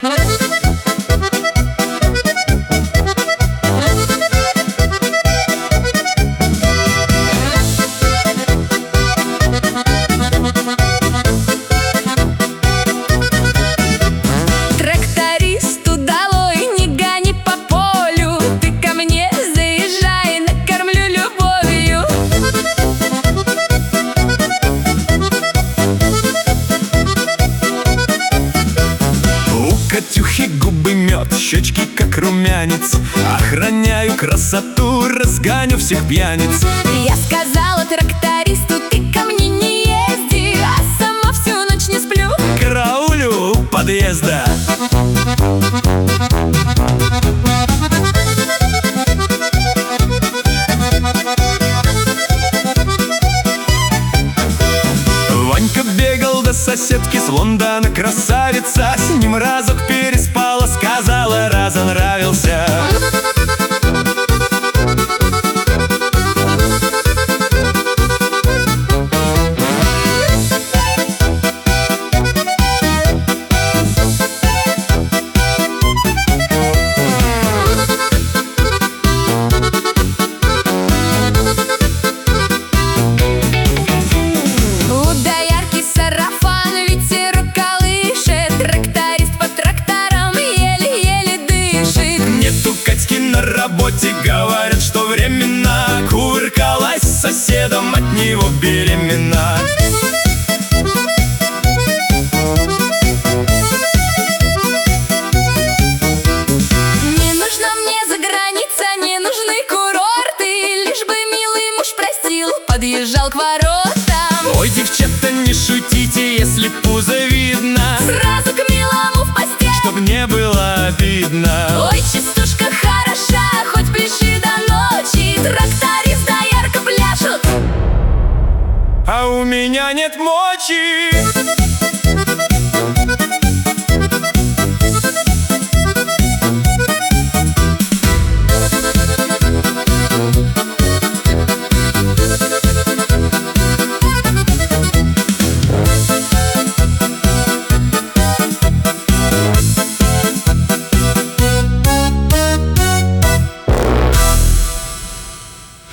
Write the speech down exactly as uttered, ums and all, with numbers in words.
Трактористу долой, не гони по полю, ты ко мне заезжай, накормлю любовью. У Катюхи губы мед, щечки как румянец. Охраняю красоту, разгоню всех пьяниц. Я сказала трактористу, ты ко мне не езди, а сама всю ночь не сплю. Караулю у подъезда. Ванька бегал до соседки с Лондона, красавица. С ним разок переспала, сказала, разонравился. У доярки сарафан, ветерок колышет, тракторист по тракторам еле-еле дышит. Нету Катьки на работе, говорят, что временно. Кувыркалась с соседом, от него беременна. Не нужна мне заграница, не нужны курорты, лишь бы милый муж простил, подъезжал к воротам. Ой, девчата, не шутите, если пузо видно, Сразу к милому в постель, чтоб не было обидно. ой, частушка хороша, хоть пляши до ночи, тракторист доярка пляшут. А у меня нет мочи.